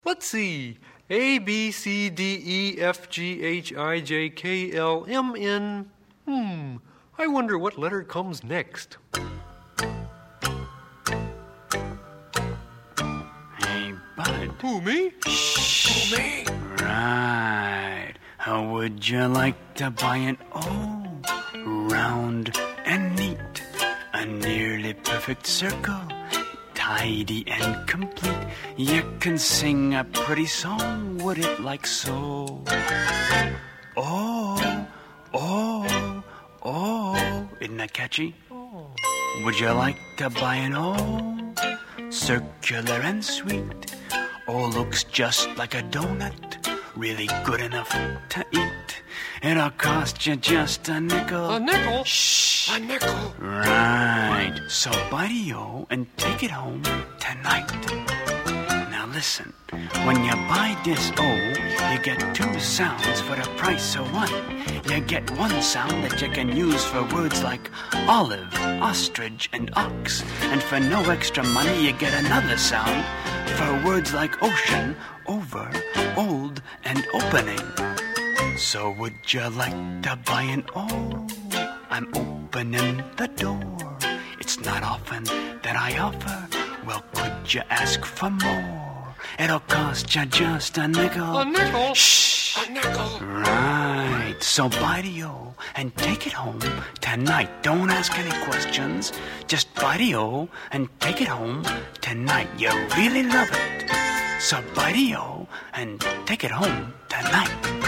Let's see. A, B, C, D, E, F, G, H, I, J, K, L, M, N. I wonder what letter comes next. Hey, Bud. Who, me? Shh. Who, me? Right. How would you like to buy an O, round and neat, a nearly perfect circle, tidy and complete? You can sing a pretty song, would it like so? Oh, oh, oh. Isn't that catchy? Oh. Would you like to buy an O, circular and sweet? O looks just like a donut, really good enough to eat. It'll cost you just a nickel. A nickel? Shh. A nickel? Right. So buy the O and take it home tonight. Now listen, when you buy this O, you get two sounds for the price of one. You get one sound that you can use for words like olive, ostrich, and ox. And for no extra money, you get another sound for words like ocean, over, old, and opening. So would you like to buy an O? I'm opening the door. It's not often that I offer. Well, could you ask for more? It'll cost you just a nickel. A nickel? Shh. A nickel? Right. So buy the O and take it home tonight. Don't ask any questions. Just buy the O and take it home tonight. You really love it. So buy the O and take it home tonight.